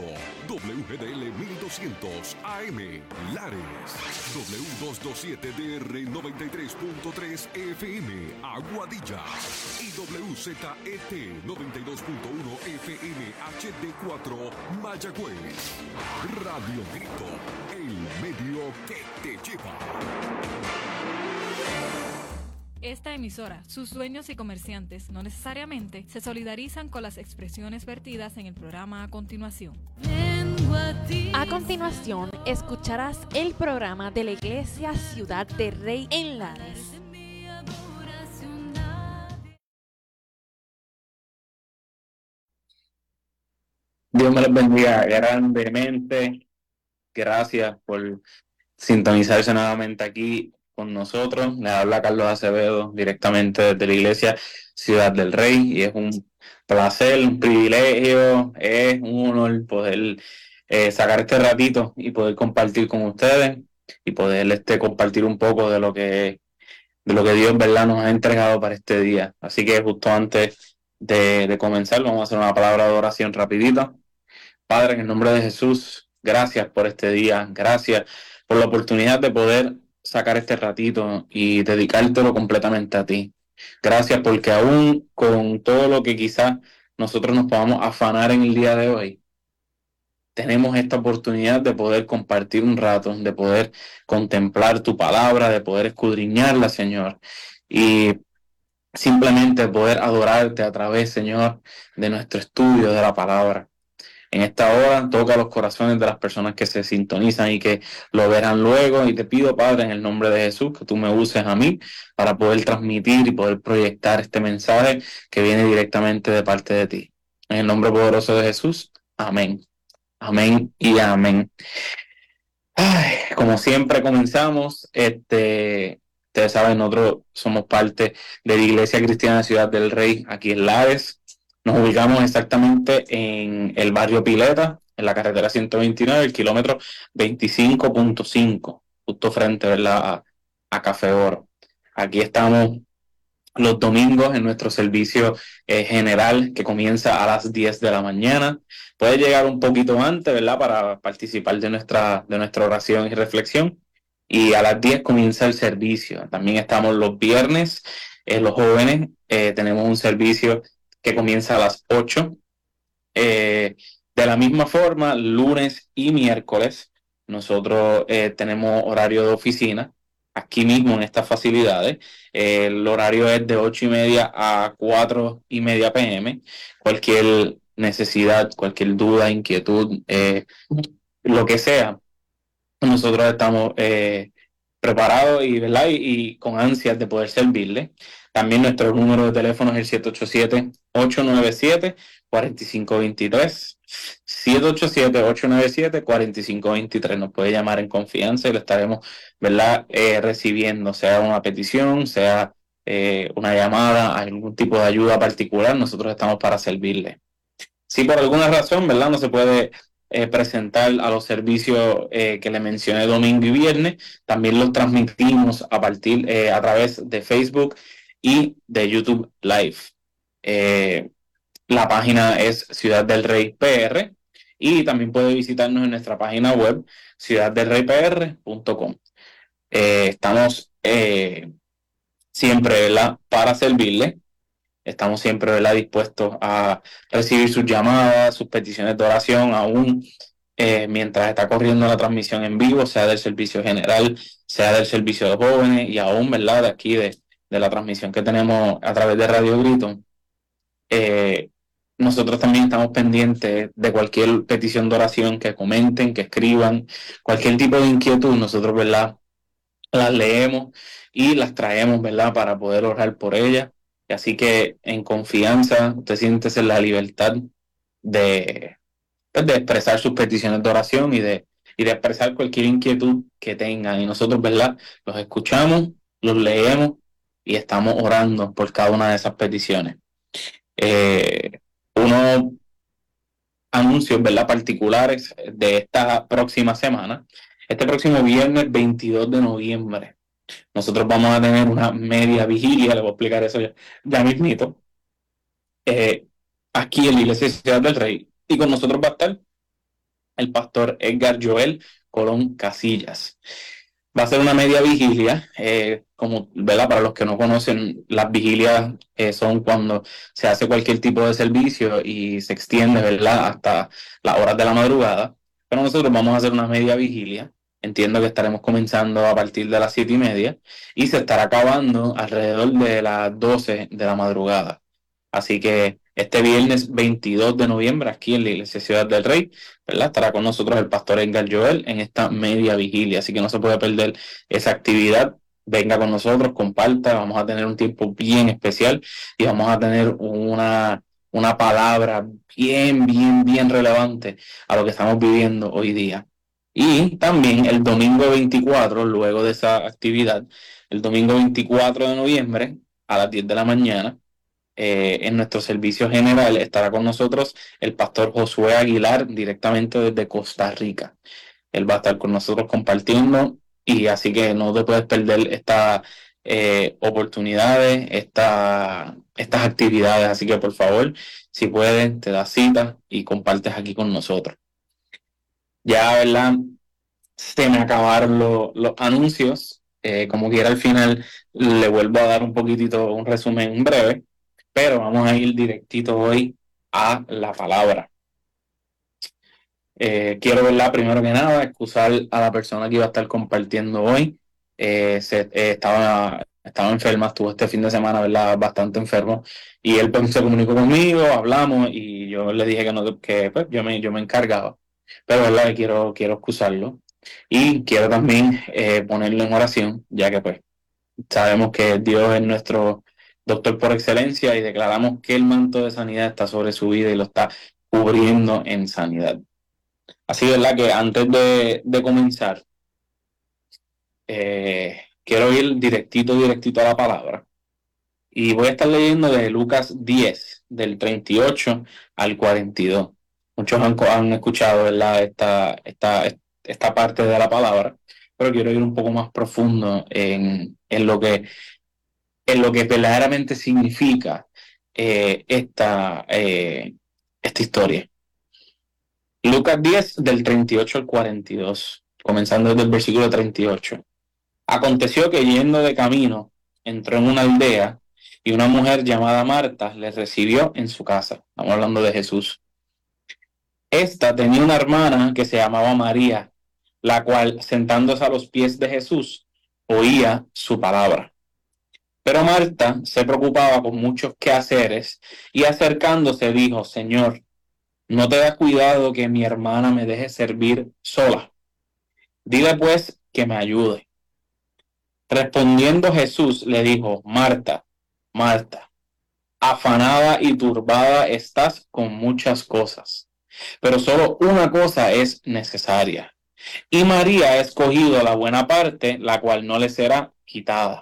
WGDL 1200 AM Lares, W227DR 93.3 FM Aguadilla y WZET 92.1 FM HD4 Mayagüez. Radio Grito, el medio que te lleva. Esta emisora, sus dueños y comerciantes no necesariamente se solidarizan con las expresiones vertidas en el programa a continuación. A continuación, escucharás el programa de la Iglesia Ciudad de Rey en Lares. Dios me los bendiga grandemente. Gracias por sintonizarse nuevamente aquí con nosotros. Le habla Carlos Acevedo directamente desde la Iglesia Ciudad del Rey y es un placer, un privilegio, es un honor poder sacar este ratito y poder compartir con ustedes y poder compartir un poco de lo que Dios, ¿verdad?, nos ha entregado para este día. Así que justo antes de comenzar vamos a hacer una palabra de oración rapidita. Padre, en el nombre de Jesús, gracias por este día, gracias por la oportunidad de poder sacar este ratito y dedicártelo completamente a ti. Gracias porque aún con todo lo que quizás nosotros nos podamos afanar en el día de hoy, tenemos esta oportunidad de poder compartir un rato, de poder contemplar tu palabra, de poder escudriñarla, Señor, y simplemente poder adorarte a través, Señor, de nuestro estudio de la palabra. En esta hora toca los corazones de las personas que se sintonizan y que lo verán luego, y te pido, Padre, en el nombre de Jesús, que tú me uses a mí para poder transmitir y poder proyectar este mensaje que viene directamente de parte de ti. En el nombre poderoso de Jesús, amén. Amén y amén. Como siempre comenzamos, ustedes saben, nosotros somos parte de la Iglesia Cristiana Ciudad del Rey aquí en Lares. Nos ubicamos exactamente en el barrio Pileta, en la carretera 129, el kilómetro 25.5, justo frente, ¿verdad?, a Café Oro. Aquí estamos los domingos en nuestro servicio general, que comienza a las 10 de la mañana. Puede llegar un poquito antes, ¿verdad?, para participar de nuestra oración y reflexión. Y a las 10 comienza el servicio. También estamos los viernes, los jóvenes, tenemos un servicio que comienza a las 8. De la misma forma, lunes y miércoles, nosotros tenemos horario de oficina aquí mismo en estas facilidades. El horario es de 8:30 a 4:30 p.m. Cualquier necesidad, cualquier duda, inquietud, lo que sea, nosotros estamos preparados ¿verdad?, y con ansias de poder servirle. También nuestro número de teléfono es el 787-897-4523. 787-897-4523. Nos puede llamar en confianza y lo estaremos, ¿verdad?, recibiendo, sea una petición, sea una llamada, algún tipo de ayuda particular. Nosotros estamos para servirle. Si por alguna razón, ¿verdad?, no se puede presentar a los servicios que le mencioné domingo y viernes, también los transmitimos a través de Facebook y de YouTube Live. La página es Ciudad del Rey PR y también puede visitarnos en nuestra página web ciudaddelreypr.com. Estamos siempre, ¿verdad?, para servirle. Estamos siempre, ¿verdad?, dispuestos a recibir sus llamadas, sus peticiones de oración, aún mientras está corriendo la transmisión en vivo, sea del servicio general, sea del servicio de jóvenes y aún, ¿verdad?, de aquí de la transmisión que tenemos a través de Radio Grito. Nosotros también estamos pendientes de cualquier petición de oración que comenten, que escriban, cualquier tipo de inquietud, nosotros, ¿verdad?, las leemos y las traemos, ¿verdad?, para poder orar por ellas. Así que en confianza, usted siéntese en la libertad de expresar sus peticiones de oración y de expresar cualquier inquietud que tengan. Y nosotros, ¿verdad?, los escuchamos, los leemos y estamos orando por cada una de esas peticiones. Unos anuncios, ¿verdad?, particulares de esta próxima semana. Este próximo viernes 22 de noviembre, nosotros vamos a tener una media vigilia, le voy a explicar eso ya mismito, aquí en la Iglesia Ciudad del Rey. Y con nosotros va a estar el pastor Edgar Joel Colón Casillas. Va a ser una media vigilia, como, ¿verdad? Para los que no conocen, las vigilias son cuando se hace cualquier tipo de servicio y se extiende, ¿verdad? Hasta las horas de la madrugada. Pero nosotros vamos a hacer una media vigilia. Entiendo que estaremos comenzando a partir de las 7:30 y se estará acabando alrededor de las 12 de la madrugada. Así que este viernes 22 de noviembre, aquí en la Iglesia Ciudad del Rey, ¿verdad? Estará con nosotros el pastor Edgar Joel en esta media vigilia, así que no se puede perder esa actividad. Venga con nosotros, comparta, vamos a tener un tiempo bien especial y vamos a tener una palabra bien relevante a lo que estamos viviendo hoy día. Y también el domingo 24, luego de esa actividad, el domingo 24 de noviembre a las 10 de la mañana, en nuestro servicio general estará con nosotros el pastor Josué Aguilar directamente desde Costa Rica. Él va a estar con nosotros compartiendo y así que no te puedes perder estas oportunidades, estas actividades. Así que por favor, si puedes, te das cita y compartes aquí con nosotros. Ya, ¿verdad? Se me acabaron los anuncios. Como quiera al final le vuelvo a dar un poquitito, un resumen breve, pero vamos a ir directito hoy a la palabra. Quiero, ¿verdad? Primero que nada, excusar a la persona que iba a estar compartiendo hoy. Estaba enferma, estuvo este fin de semana, ¿verdad? Bastante enfermo. Y él pues, se comunicó conmigo, hablamos y yo le dije que pues, yo me encargaba. Pero, ¿verdad? Quiero excusarlo. Y quiero también ponerlo en oración, ya que pues sabemos que Dios es nuestro doctor por excelencia y declaramos que el manto de sanidad está sobre su vida y lo está cubriendo en sanidad. Así, ¿verdad? Que antes de comenzar, quiero ir directito a la palabra. Y voy a estar leyendo de Lucas 10, del 38 al 42. Muchos han escuchado, ¿verdad? Esta parte de la palabra, pero quiero ir un poco más profundo en lo que verdaderamente significa esta historia. Lucas 10, del 38 al 42, comenzando desde el versículo 38. Aconteció que yendo de camino, entró en una aldea y una mujer llamada Marta le recibió en su casa. Estamos hablando de Jesús. Esta tenía una hermana que se llamaba María, la cual, sentándose a los pies de Jesús, oía su palabra. Pero Marta se preocupaba con muchos quehaceres y acercándose dijo: Señor, ¿no te da cuidado que mi hermana me deje servir sola? Dile pues que me ayude. Respondiendo Jesús le dijo: Marta, Marta, afanada y turbada estás con muchas cosas, pero solo una cosa es necesaria. Y María ha escogido la buena parte, la cual no le será quitada.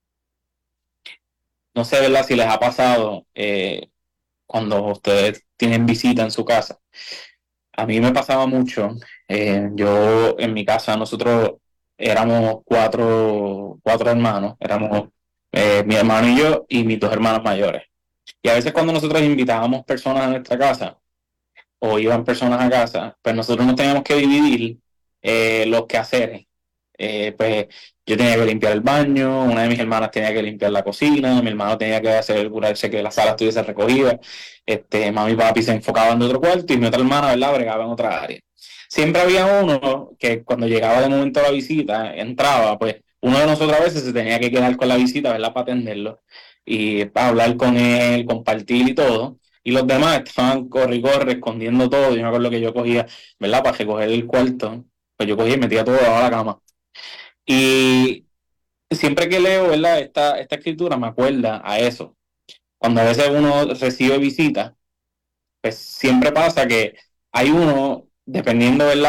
No sé, ¿verdad? Si les ha pasado cuando ustedes tienen visita en su casa. A mí me pasaba mucho. Yo en mi casa, nosotros éramos cuatro hermanos. Éramos mi hermano y yo y mis dos hermanos mayores. Y a veces cuando nosotros invitábamos personas a nuestra casa o iban personas a casa, pues nosotros nos teníamos que dividir los quehaceres. Pues yo tenía que limpiar el baño, una de mis hermanas tenía que limpiar la cocina, mi hermano tenía que asegurarse que la sala estuviese recogida, mami y papi se enfocaban en otro cuarto y mi otra hermana, ¿verdad?, bregaba en otra área. Siempre había uno que cuando llegaba de momento a la visita, entraba, pues uno de nosotros a veces se tenía que quedar con la visita, ¿verdad?, para atenderlo y para hablar con él, compartir y todo. Y los demás estaban corre, escondiendo todo. Yo me acuerdo que yo cogía, ¿verdad?, para recoger el cuarto, pues yo cogía y metía todo debajo de la cama. Y siempre que leo, ¿verdad?, esta escritura me acuerda a eso. Cuando a veces uno recibe visitas, pues siempre pasa que hay uno, dependiendo de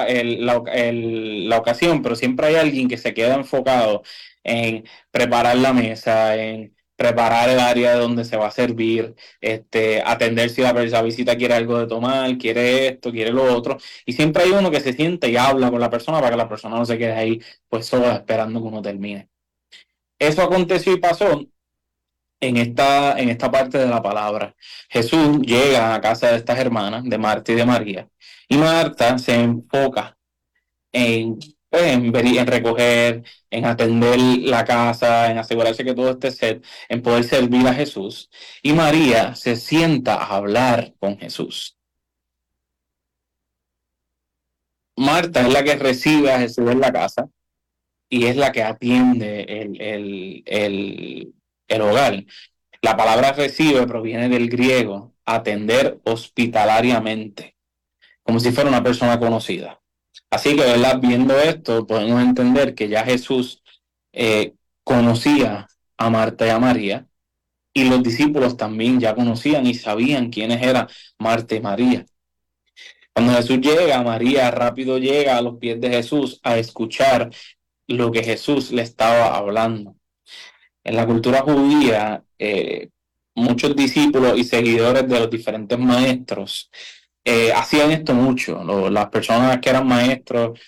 la ocasión, pero siempre hay alguien que se queda enfocado en preparar la mesa, en preparar el área donde se va a servir, atender si la visita quiere algo de tomar, quiere esto, quiere lo otro, y siempre hay uno que se siente y habla con la persona para que la persona no se quede ahí pues sola esperando que uno termine. Eso aconteció y pasó en esta parte de la palabra. Jesús llega a casa de estas hermanas, de Marta y de María, Y Marta se enfoca en, pues, en recoger, en atender la casa, en asegurarse que todo esté set, en poder servir a Jesús. Y María se sienta a hablar con Jesús. Marta es la que recibe a Jesús en la casa y es la que atiende el hogar. La palabra recibe proviene del griego atender hospitalariamente, como si fuera una persona conocida. Así que, ¿verdad? Viendo esto, podemos entender que ya Jesús conocía a Marta y a María, y los discípulos también ya conocían y sabían quiénes eran Marta y María. Cuando Jesús llega, María rápido llega a los pies de Jesús a escuchar lo que Jesús le estaba hablando. En la cultura judía, muchos discípulos y seguidores de los diferentes maestros hacían esto mucho. Las personas que eran maestros,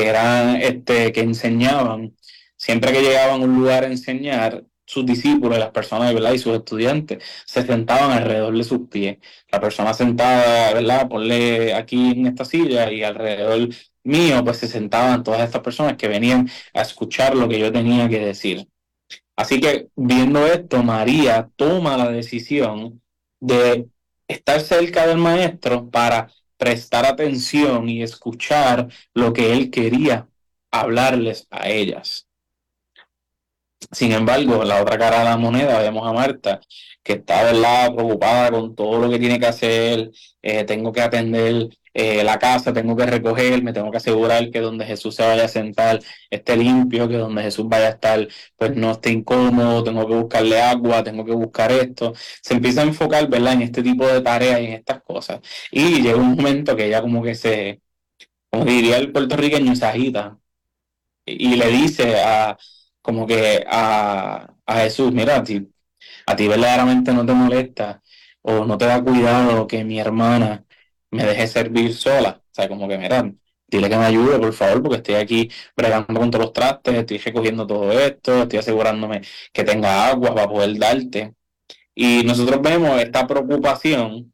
que enseñaban, siempre que llegaban a un lugar a enseñar, sus discípulos, las personas, ¿verdad? Y sus estudiantes se sentaban alrededor de sus pies. La persona sentada, ¿verdad? Ponle aquí en esta silla y alrededor mío, pues se sentaban todas estas personas que venían a escuchar lo que yo tenía que decir. Así que viendo esto, María toma la decisión de estar cerca del maestro para prestar atención y escuchar lo que él quería hablarles a ellas. Sin embargo, en la otra cara de la moneda vemos a Marta, que está, ¿verdad?, preocupada con todo lo que tiene que hacer. Tengo que atender la casa, tengo que recoger, me tengo que asegurar que donde Jesús se vaya a sentar esté limpio, que donde Jesús vaya a estar pues no esté incómodo, tengo que buscarle agua, tengo que buscar esto. Se empieza a enfocar, ¿verdad?, en este tipo de tareas y en estas cosas. Y llega un momento que ella como que como diría el puertorriqueño, se agita y le dice como que a Jesús: mira, a ti verdaderamente no te molesta o no te da cuidado que mi hermana me deje servir sola. O sea, como que, mira, dile que me ayude, por favor, porque estoy aquí bregando con todos los trastes, estoy recogiendo todo esto, estoy asegurándome que tenga agua para poder darte. Y nosotros vemos esta preocupación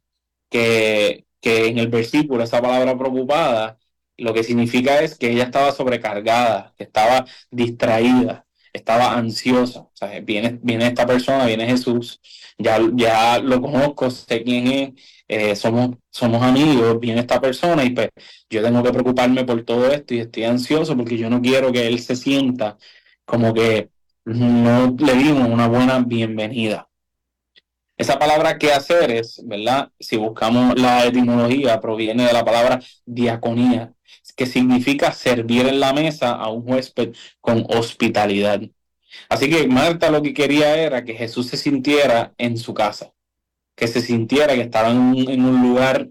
que en el versículo, esa palabra preocupada, lo que significa es que ella estaba sobrecargada, que estaba distraída, estaba ansiosa. O sea, viene esta persona, viene Jesús, ya lo conozco, sé quién es, somos amigos, viene esta persona y pues yo tengo que preocuparme por todo esto y estoy ansioso porque yo no quiero que él se sienta como que no le dimos una buena bienvenida. Esa palabra quehaceres, ¿verdad? Si buscamos la etimología, proviene de la palabra diaconía, que significa servir en la mesa a un huésped con hospitalidad. Así que Marta lo que quería era que Jesús se sintiera en su casa, que se sintiera que estaba en un lugar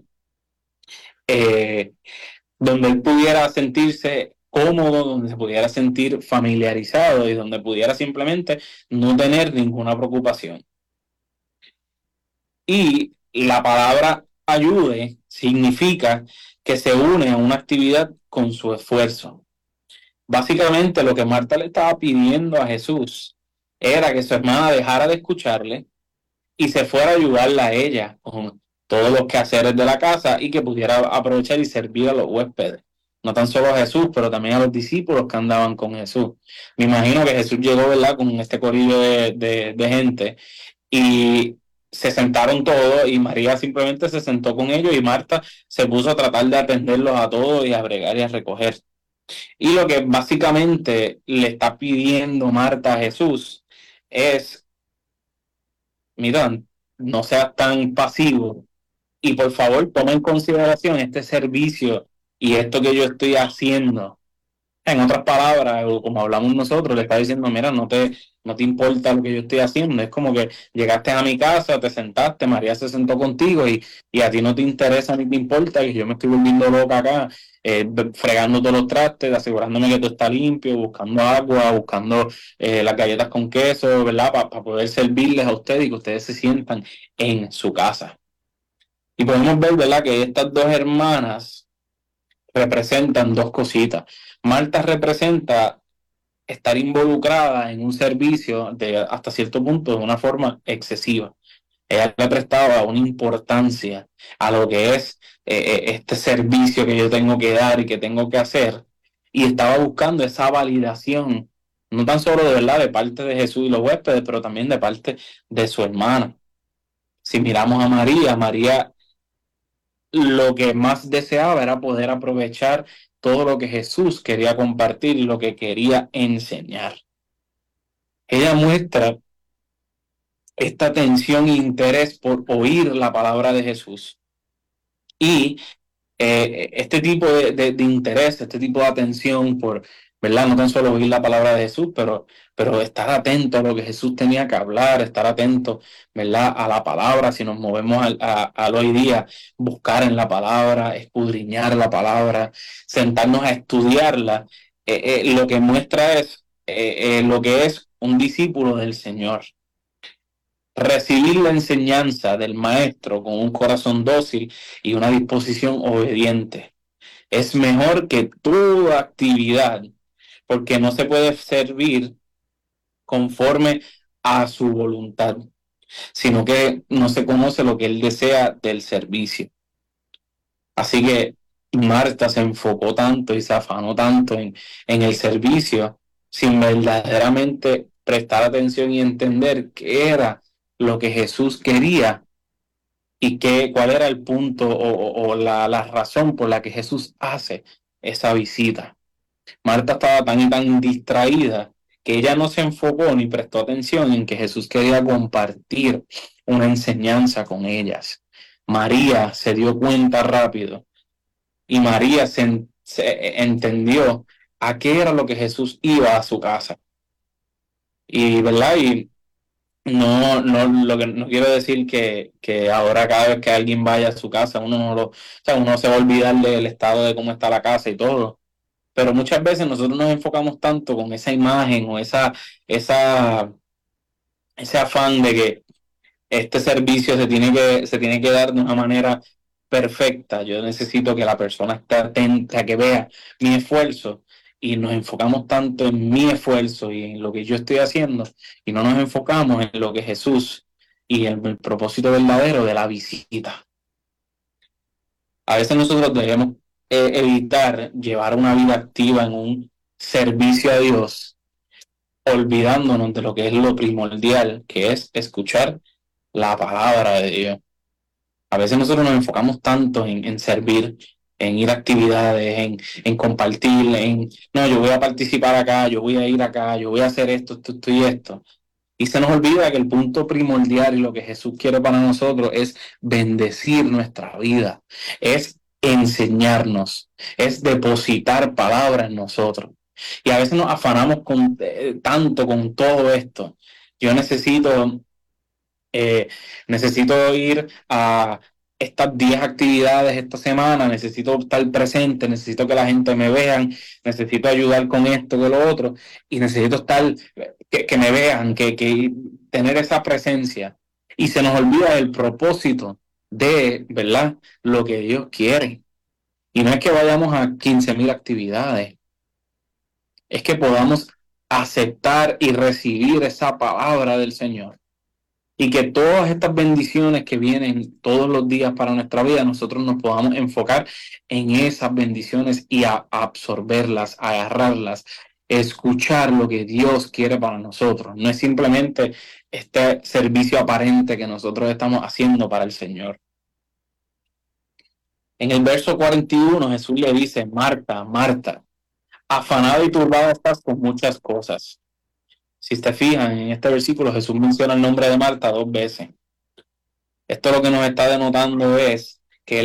donde él pudiera sentirse cómodo, donde se pudiera sentir familiarizado y donde pudiera simplemente no tener ninguna preocupación. Y la palabra ayude significa que se une a una actividad con su esfuerzo. Básicamente lo que Marta le estaba pidiendo a Jesús era que su hermana dejara de escucharle y se fuera a ayudarla a ella con todos los quehaceres de la casa y que pudiera aprovechar y servir a los huéspedes. No tan solo a Jesús, pero también a los discípulos que andaban con Jesús. Me imagino que Jesús llegó, ¿verdad?, con este corillo de gente y se sentaron todos y María simplemente se sentó con ellos y Marta se puso a tratar de atenderlos a todos y a bregar y a recoger. Y lo que básicamente le está pidiendo Marta a Jesús es: mira, no seas tan pasivo y por favor toma en consideración este servicio y esto que yo estoy haciendo. En otras palabras, o como hablamos nosotros, le está diciendo: mira, no te importa lo que yo estoy haciendo. Es como que llegaste a mi casa, te sentaste, María se sentó contigo y a ti no te interesa ni te importa que yo me estoy volviendo loca acá, fregando todos los trastes, asegurándome que todo está limpio, buscando agua, buscando las galletas con queso, ¿verdad? Para poder servirles a ustedes y que ustedes se sientan en su casa. Y podemos ver, ¿verdad?, que estas dos hermanas representan dos cositas. Marta representa estar involucrada en un servicio hasta cierto punto de una forma excesiva. Ella le prestaba una importancia a lo que es este servicio que yo tengo que dar y que tengo que hacer, y estaba buscando esa validación, no tan solo de verdad de parte de Jesús y los huéspedes, pero también de parte de su hermana. Si miramos a María, María lo que más deseaba era poder aprovechar todo lo que Jesús quería compartir y lo que quería enseñar. Ella muestra esta atención e interés por oír la palabra de Jesús. Y este tipo de interés, este tipo de atención por, ¿verdad? No tan solo oír la palabra de Jesús, pero estar atento a lo que Jesús tenía que hablar, estar atento, ¿verdad? A la palabra, si nos movemos al hoy día, buscar en la palabra, escudriñar la palabra, sentarnos a estudiarla, lo que muestra es lo que es un discípulo del Señor. Recibir la enseñanza del maestro con un corazón dócil y una disposición obediente es mejor que toda actividad, porque no se puede servir conforme a su voluntad, sino que no se conoce lo que él desea del servicio. Así que Marta se enfocó tanto y se afanó tanto en el servicio sin verdaderamente prestar atención y entender qué era lo que Jesús quería y cuál era el punto o la razón por la que Jesús hace esa visita. Marta estaba tan y tan distraída que ella no se enfocó ni prestó atención en que Jesús quería compartir una enseñanza con ellas. María se dio cuenta rápido y María se entendió a qué era lo que Jesús iba a su casa. Y, ¿verdad? Y lo que no quiero decir que ahora cada vez que alguien vaya a su casa, o sea, uno se va a olvidar del estado de cómo está la casa y todo. Pero muchas veces nosotros nos enfocamos tanto con esa imagen o ese afán de que este servicio se tiene que dar de una manera perfecta. Yo necesito que la persona esté atenta, que vea mi esfuerzo, y nos enfocamos tanto en mi esfuerzo y en lo que yo estoy haciendo y no nos enfocamos en lo que Jesús y en el propósito verdadero de la visita. A veces nosotros debemos evitar llevar una vida activa en un servicio a Dios, olvidándonos de lo que es lo primordial, que es escuchar la palabra de Dios. A veces nosotros nos enfocamos tanto en servir, en ir a actividades, en compartir, no, yo voy a participar acá, yo voy a ir acá, yo voy a hacer esto y esto. Y se nos olvida que el punto primordial y lo que Jesús quiere para nosotros es bendecir nuestra vida, es enseñarnos, es depositar palabras en nosotros. Y a veces nos afanamos tanto con todo esto. Yo necesito ir a estas 10 actividades esta semana, necesito estar presente, necesito que la gente me vean, necesito ayudar con esto, con lo otro, y necesito estar, que me vean, que tener esa presencia. Y se nos olvida el propósito de, ¿verdad?, lo que Dios quiere. Y no es que vayamos a 15,000 actividades, es que podamos aceptar y recibir esa palabra del Señor. Y que todas estas bendiciones que vienen todos los días para nuestra vida, nosotros nos podamos enfocar en esas bendiciones y a absorberlas, a agarrarlas, escuchar lo que Dios quiere para nosotros. No es simplemente este servicio aparente que nosotros estamos haciendo para el Señor. En el verso 41, Jesús le dice: Marta, Marta, afanada y turbada estás con muchas cosas. Si te fijan, en este versículo Jesús menciona el nombre de Marta 2 veces. Esto lo que nos está denotando es que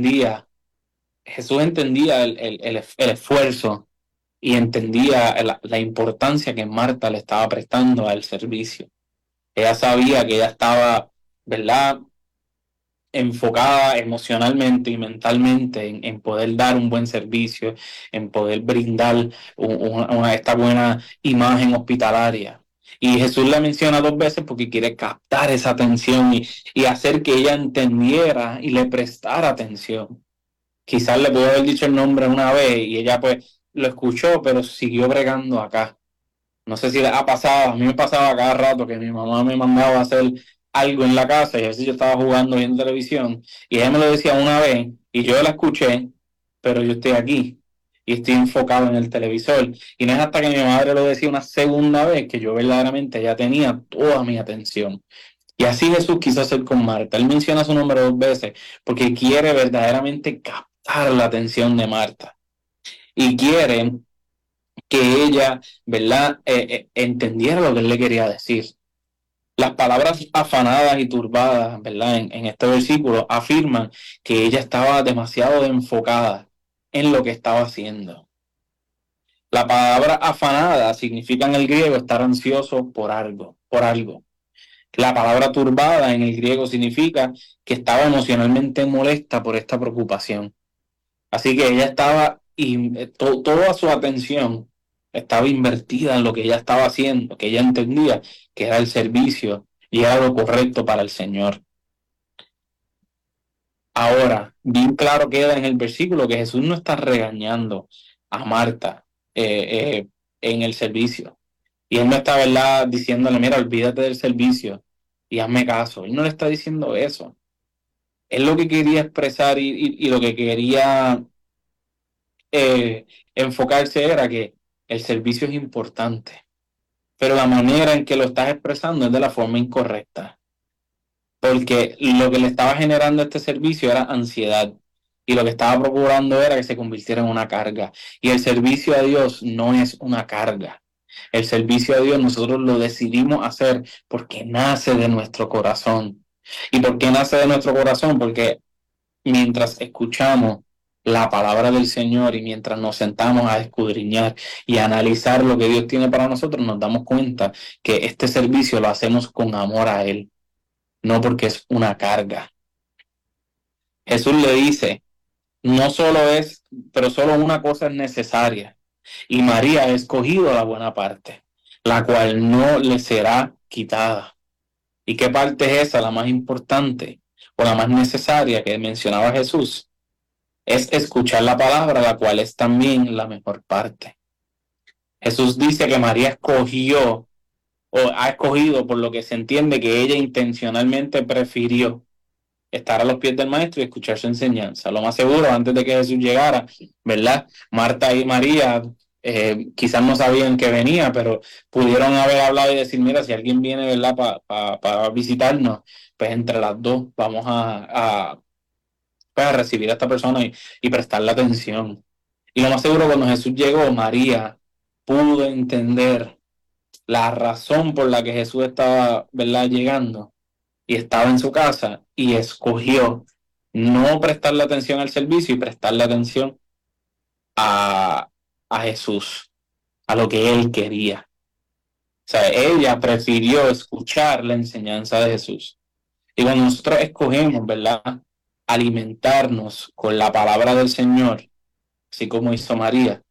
Jesús entendía el esfuerzo y entendía la importancia que Marta le estaba prestando al servicio. Ella sabía que ella estaba, ¿verdad?, enfocada emocionalmente y mentalmente en poder dar un buen servicio, en poder brindar esta buena imagen hospitalaria. Y Jesús la menciona 2 veces porque quiere captar esa atención y hacer que ella entendiera y le prestara atención. Quizás le pudo haber dicho el nombre una vez y ella pues lo escuchó, pero siguió bregando acá. No sé si le ha pasado, a mí me pasaba cada rato que mi mamá me mandaba a hacer algo en la casa y a veces yo estaba jugando viendo televisión y ella me lo decía una vez y yo la escuché, pero yo estoy aquí y estoy enfocado en el televisor. Y no es hasta que mi madre lo decía una segunda vez que yo verdaderamente ya tenía toda mi atención. Y así Jesús quiso hacer con Marta. Él menciona su nombre 2 veces porque quiere verdaderamente captar la atención de Marta. Y quiere que ella, ¿verdad?, entendiera lo que él le quería decir. Las palabras afanadas y turbadas, ¿verdad?, en este versículo afirman que ella estaba demasiado enfocada en lo que estaba haciendo. La palabra afanada significa en el griego estar ansioso por algo, por algo. La palabra turbada en el griego significa que estaba emocionalmente molesta por esta preocupación. Así que ella estaba, toda su atención estaba invertida en lo que ella estaba haciendo, que ella entendía que era el servicio y era lo correcto para el Señor. Ahora, bien claro queda en el versículo que Jesús no está regañando a Marta en el servicio. Y él no está, ¿verdad?, diciéndole, mira, olvídate del servicio y hazme caso. Él no le está diciendo eso. Él lo que quería expresar y lo que quería enfocarse era que el servicio es importante, pero la manera en que lo estás expresando es de la forma incorrecta, porque lo que le estaba generando este servicio era ansiedad y lo que estaba procurando era que se convirtiera en una carga. Y el servicio a Dios no es una carga. El servicio a Dios nosotros lo decidimos hacer porque nace de nuestro corazón. ¿Y por qué nace de nuestro corazón? Porque mientras escuchamos la palabra del Señor y mientras nos sentamos a escudriñar y a analizar lo que Dios tiene para nosotros, nos damos cuenta que este servicio lo hacemos con amor a Él, no porque es una carga. Jesús le dice, no solo es, pero solo una cosa es necesaria, y María ha escogido la buena parte, la cual no le será quitada. ¿Y qué parte es esa, la más importante o la más necesaria que mencionaba Jesús? Es escuchar la palabra, la cual es también la mejor parte. Jesús dice que María escogió o ha escogido, por lo que se entiende que ella intencionalmente prefirió estar a los pies del maestro y escuchar su enseñanza. Lo más seguro, antes de que Jesús llegara, ¿verdad?, Marta y María quizás no sabían que venía, pero pudieron haber hablado y decir, mira, si alguien viene, ¿verdad?, para visitarnos, pues entre las dos vamos a recibir a esta persona y prestarle atención. Y lo más seguro, cuando Jesús llegó, María pudo entender la razón por la que Jesús estaba, ¿verdad?, llegando y estaba en su casa y escogió no prestarle atención al servicio y prestarle atención a Jesús, a lo que él quería. O sea, ella prefirió escuchar la enseñanza de Jesús. Y cuando nosotros escogemos, ¿verdad?, alimentarnos con la palabra del Señor, así como hizo María,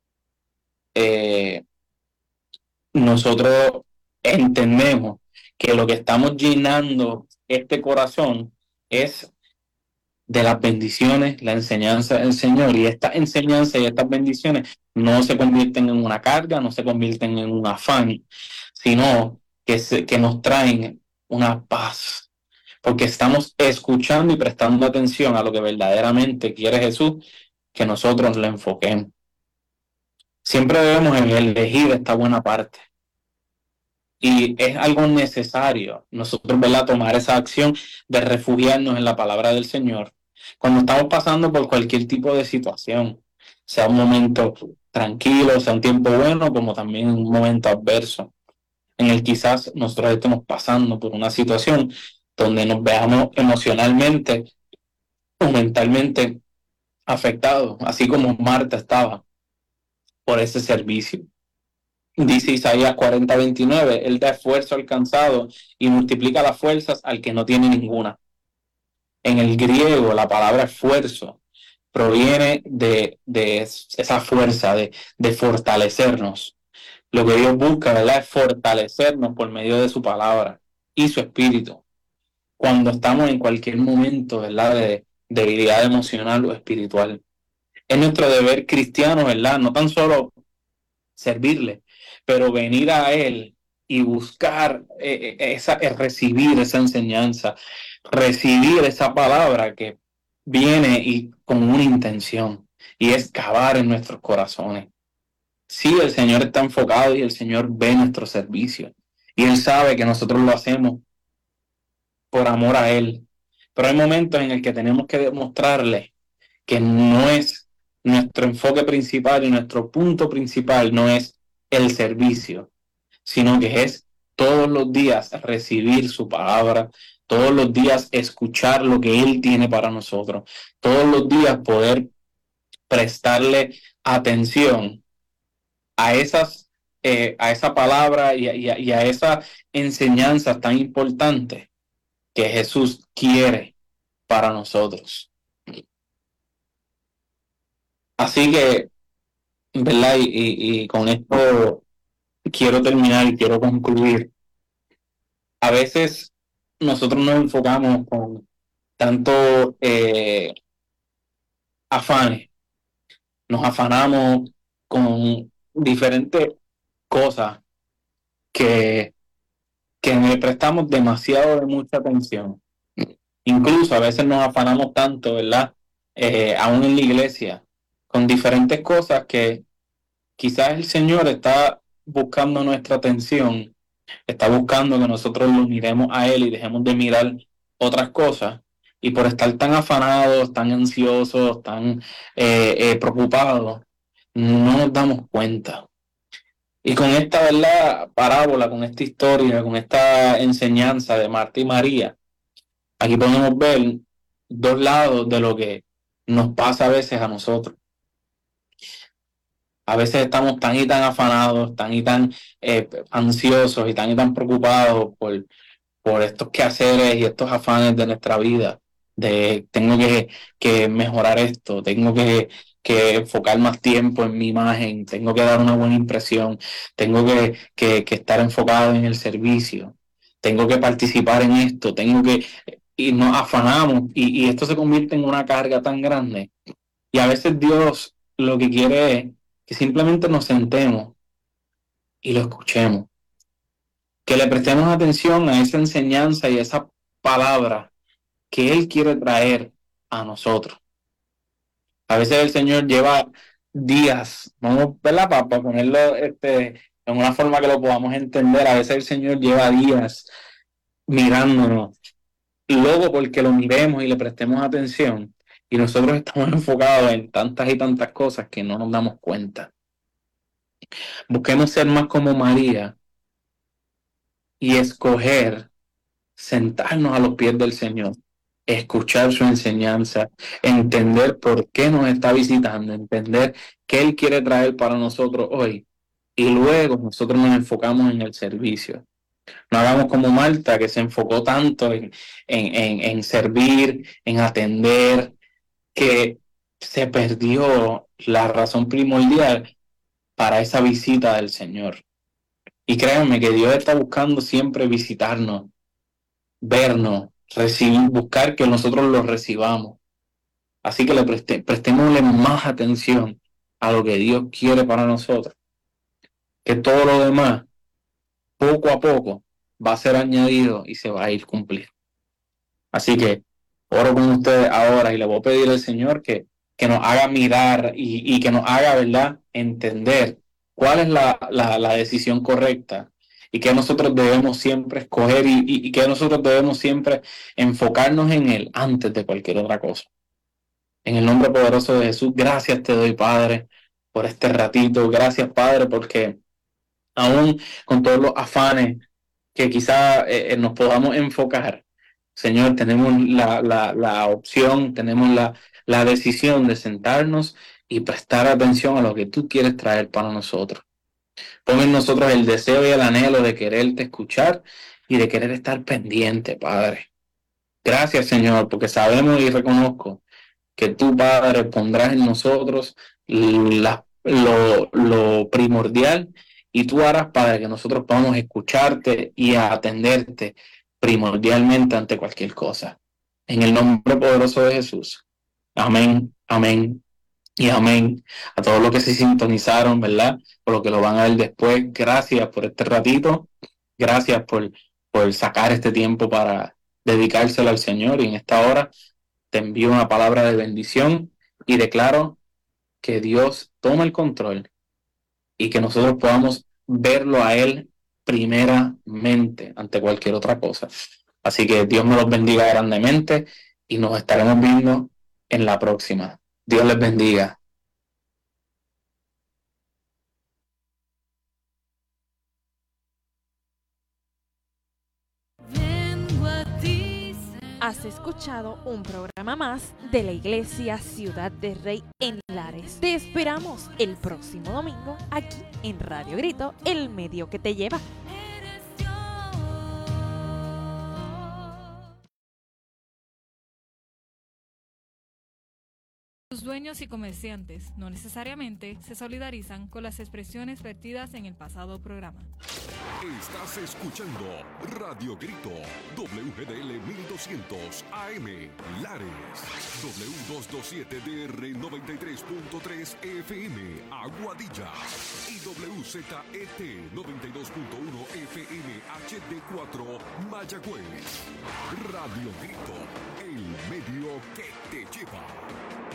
nosotros entendemos que lo que estamos llenando este corazón es de las bendiciones, la enseñanza del Señor. Y esta enseñanza y estas bendiciones no se convierten en una carga, no se convierten en un afán, sino que nos traen una paz, porque estamos escuchando y prestando atención a lo que verdaderamente quiere Jesús que nosotros le enfoquemos. Siempre debemos elegir esta buena parte. Y es algo necesario nosotros, ¿verdad?, tomar esa acción de refugiarnos en la palabra del Señor cuando estamos pasando por cualquier tipo de situación, sea un momento tranquilo, sea un tiempo bueno, como también un momento adverso, en el quizás nosotros estemos pasando por una situación donde nos veamos emocionalmente o mentalmente afectados, así como Marta estaba por ese servicio. Dice Isaías 40:29, Él da esfuerzo al cansado y multiplica las fuerzas al que no tiene ninguna. En el griego, la palabra esfuerzo proviene de esa fuerza, de fortalecernos. Lo que Dios busca, ¿verdad?, es fortalecernos por medio de su palabra y su espíritu. Cuando estamos en cualquier momento, ¿verdad?, de debilidad emocional o espiritual. Es nuestro deber cristiano, ¿verdad?, no tan solo servirle, pero venir a Él y buscar recibir esa enseñanza, recibir esa palabra que viene y con una intención, y es cavar en nuestros corazones. Sí, el Señor está enfocado y el Señor ve nuestro servicio, y Él sabe que nosotros lo hacemos por amor a Él, pero hay momentos en el que tenemos que demostrarle que no es nuestro enfoque principal y nuestro punto principal no es el servicio, sino que es todos los días recibir su palabra, todos los días escuchar lo que Él tiene para nosotros, todos los días poder prestarle atención a a esa palabra y a esa enseñanza tan importante que Jesús quiere para nosotros. Así que, ¿verdad? Y con esto quiero terminar y quiero concluir. A veces nosotros nos enfocamos con tanto afanes, nos afanamos con diferentes cosas que le prestamos demasiado de mucha atención. Incluso a veces nos afanamos tanto, ¿verdad? Aún en la iglesia, con diferentes cosas que quizás el Señor está buscando nuestra atención, está buscando que nosotros lo miremos a Él y dejemos de mirar otras cosas. Y por estar tan afanados, tan ansiosos, tan preocupados, no nos damos cuenta. Y con esta, ¿verdad?, parábola, con esta historia, con esta enseñanza de Marta y María, aquí podemos ver dos lados de lo que nos pasa a veces a nosotros. A veces estamos tan y tan afanados, tan y tan ansiosos y tan preocupados por estos quehaceres y estos afanes de nuestra vida, de tengo que mejorar esto, tengo que enfocar más tiempo en mi imagen, tengo que dar una buena impresión, tengo que estar enfocado en el servicio, tengo que participar en esto, y nos afanamos y esto se convierte en una carga tan grande. Y a veces Dios lo que quiere es que simplemente nos sentemos y lo escuchemos, que le prestemos atención a esa enseñanza y a esa palabra que Él quiere traer a nosotros. A veces el Señor lleva días, vamos, ¿verdad? Para ponerlo en una forma que lo podamos entender, a veces el Señor lleva días mirándonos, y luego porque lo miremos y le prestemos atención, y nosotros estamos enfocados en tantas y tantas cosas que no nos damos cuenta. Busquemos ser más como María y escoger sentarnos a los pies del Señor, escuchar su enseñanza, entender por qué nos está visitando, entender qué Él quiere traer para nosotros hoy, y luego nosotros nos enfocamos en el servicio. No hagamos como Marta, que se enfocó tanto en servir, en atender, que se perdió la razón primordial para esa visita del Señor. Y créanme que Dios está buscando siempre visitarnos, vernos, buscar que nosotros lo recibamos. Así que prestémosle más atención a lo que Dios quiere para nosotros, que todo lo demás, poco a poco, va a ser añadido y se va a ir cumpliendo. Así que oro con ustedes ahora y le voy a pedir al Señor que nos haga mirar y que nos haga, ¿verdad?, entender cuál es la decisión correcta y que nosotros debemos siempre escoger y que nosotros debemos siempre enfocarnos en Él antes de cualquier otra cosa. En el nombre poderoso de Jesús, gracias te doy, Padre, por este ratito. Gracias, Padre, porque aún con todos los afanes que quizá nos podamos enfocar, Señor, tenemos la opción, tenemos la decisión de sentarnos y prestar atención a lo que tú quieres traer para nosotros. Pon en nosotros el deseo y el anhelo de quererte escuchar y de querer estar pendiente, Padre. Gracias, Señor, porque sabemos y reconozco que tú, Padre, pondrás en nosotros lo primordial, y tú harás, Padre, que nosotros podamos escucharte y atenderte primordialmente ante cualquier cosa. En el nombre poderoso de Jesús. Amén, amén y amén. A todos los que se sintonizaron, ¿verdad?, por lo que lo van a ver después, gracias por este ratito. Gracias por sacar este tiempo para dedicárselo al Señor, y en esta hora te envío una palabra de bendición y declaro que Dios toma el control y que nosotros podamos verlo a Él primeramente ante cualquier otra cosa. Así que Dios me los bendiga grandemente y nos estaremos viendo en la próxima. Dios les bendiga. Has escuchado un programa más de la Iglesia Ciudad de Rey en Lares. Te esperamos el próximo domingo aquí en Radio Grito, el medio que te lleva. Los dueños y comerciantes no necesariamente se solidarizan con las expresiones vertidas en el pasado programa. Estás escuchando Radio Grito, WGDL 1200 AM, Lares, W227DR 93.3 FM, Aguadilla, y WZET 92.1 FM HD4, Mayagüez. Radio Grito, el medio que te lleva.